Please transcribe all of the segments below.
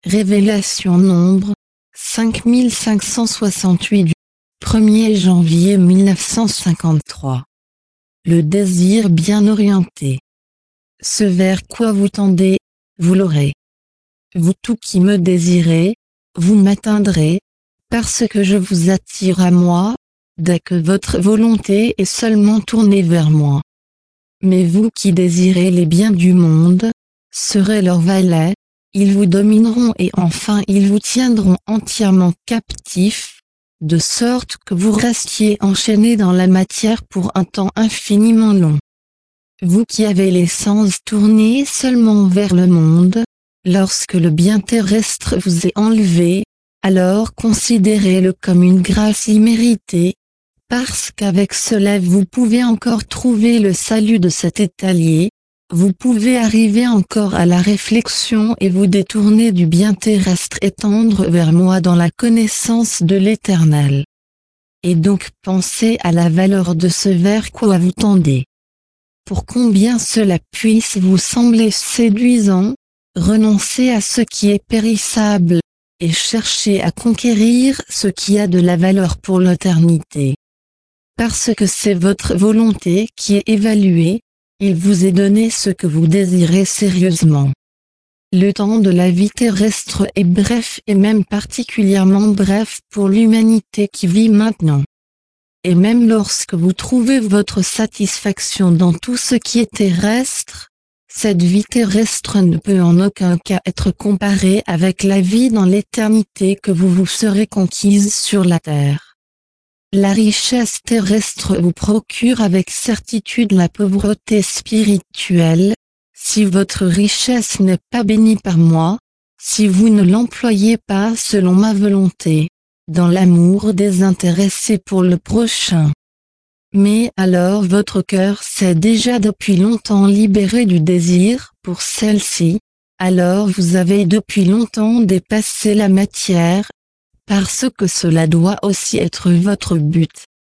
Révélation Nombre 5568 du 1er janvier 1953. Le désir bien orienté. Ce vers quoi vous tendez, vous l'aurez. Vous tout qui me désirez, vous m'atteindrez, parce que je vous attire à moi, dès que votre volonté est seulement tournée vers moi. Mais vous qui désirez les biens du monde, serez leurs valets, ils vous domineront et enfin ils vous tiendront entièrement captifs, de sorte que vous restiez enchaînés dans la matière pour un temps infiniment long. Vous qui avez les sens tournés seulement vers le monde, lorsque le bien terrestre vous est enlevé, alors considérez-le comme une grâce imméritée, parce qu'avec cela vous pouvez encore trouver le salut de cet étalier, vous pouvez arriver encore à la réflexion et vous détourner du bien terrestre et tendre vers moi dans la connaissance de l'Éternel. Et donc pensez à la valeur de ce vers quoi vous tendez. Pour combien cela puisse vous sembler séduisant, renoncez à ce qui est périssable, et cherchez à conquérir ce qui a de la valeur pour l'éternité. Parce que c'est votre volonté qui est évaluée, il vous est donné ce que vous désirez sérieusement. Le temps de la vie terrestre est bref et même particulièrement bref pour l'humanité qui vit maintenant. Et même lorsque vous trouvez votre satisfaction dans tout ce qui est terrestre, cette vie terrestre ne peut en aucun cas être comparée avec la vie dans l'éternité que vous serez conquise sur la terre. La richesse terrestre vous procure avec certitude la pauvreté spirituelle, si votre richesse n'est pas bénie par moi, si vous ne l'employez pas selon ma volonté, dans l'amour désintéressé pour le prochain. Mais alors votre cœur s'est déjà depuis longtemps libéré du désir pour celle-ci, alors vous avez depuis longtemps dépassé la matière, parce que cela doit aussi être votre but.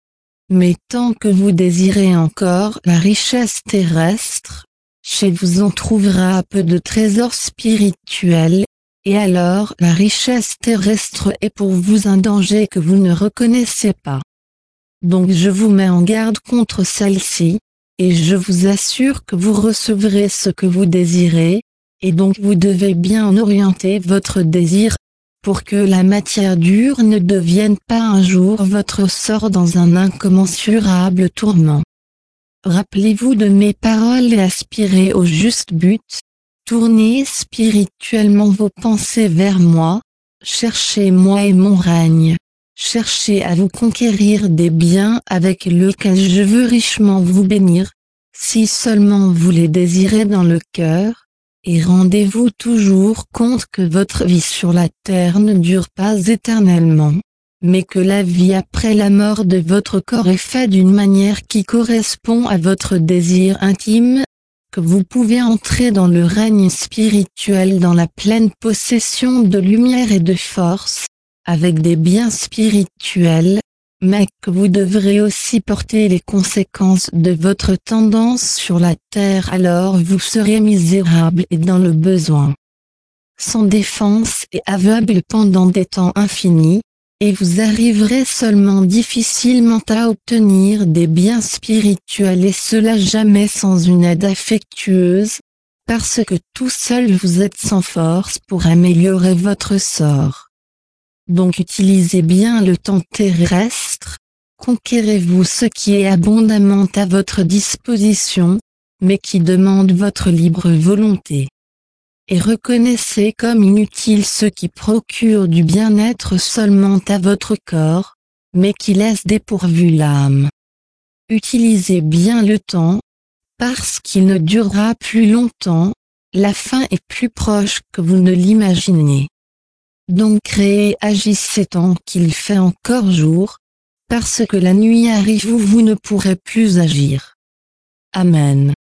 Mais tant que vous désirez encore la richesse terrestre, chez vous on trouvera peu de trésors spirituels, et alors la richesse terrestre est pour vous un danger que vous ne reconnaissez pas. Donc je vous mets en garde contre celle-ci, et je vous assure que vous recevrez ce que vous désirez, et donc vous devez bien orienter votre désir, pour que la matière dure ne devienne pas un jour votre sort dans un incommensurable tourment. Rappelez-vous de mes paroles et aspirez au juste but, tournez spirituellement vos pensées vers moi, cherchez moi et mon règne, cherchez à vous conquérir des biens avec lesquels je veux richement vous bénir, si seulement vous les désirez dans le cœur. Et rendez-vous toujours compte que votre vie sur la terre ne dure pas éternellement, mais que la vie après la mort de votre corps est faite d'une manière qui correspond à votre désir intime, que vous pouvez entrer dans le règne spirituel dans la pleine possession de lumière et de force, avec des biens spirituels, mais que vous devrez aussi porter les conséquences de votre tendance sur la terre, alors vous serez misérable et dans le besoin, sans défense et aveugle pendant des temps infinis, et vous arriverez seulement difficilement à obtenir des biens spirituels et cela jamais sans une aide affectueuse, parce que tout seul vous êtes sans force pour améliorer votre sort. Donc utilisez bien le temps terrestre, conquérez-vous ce qui est abondamment à votre disposition, mais qui demande votre libre volonté. Et reconnaissez comme inutile ce qui procure du bien-être seulement à votre corps, mais qui laisse dépourvu l'âme. Utilisez bien le temps, parce qu'il ne durera plus longtemps, la fin est plus proche que vous ne l'imaginez. Donc créez, agissez tant qu'il fait encore jour, parce que la nuit arrive où vous ne pourrez plus agir. Amen.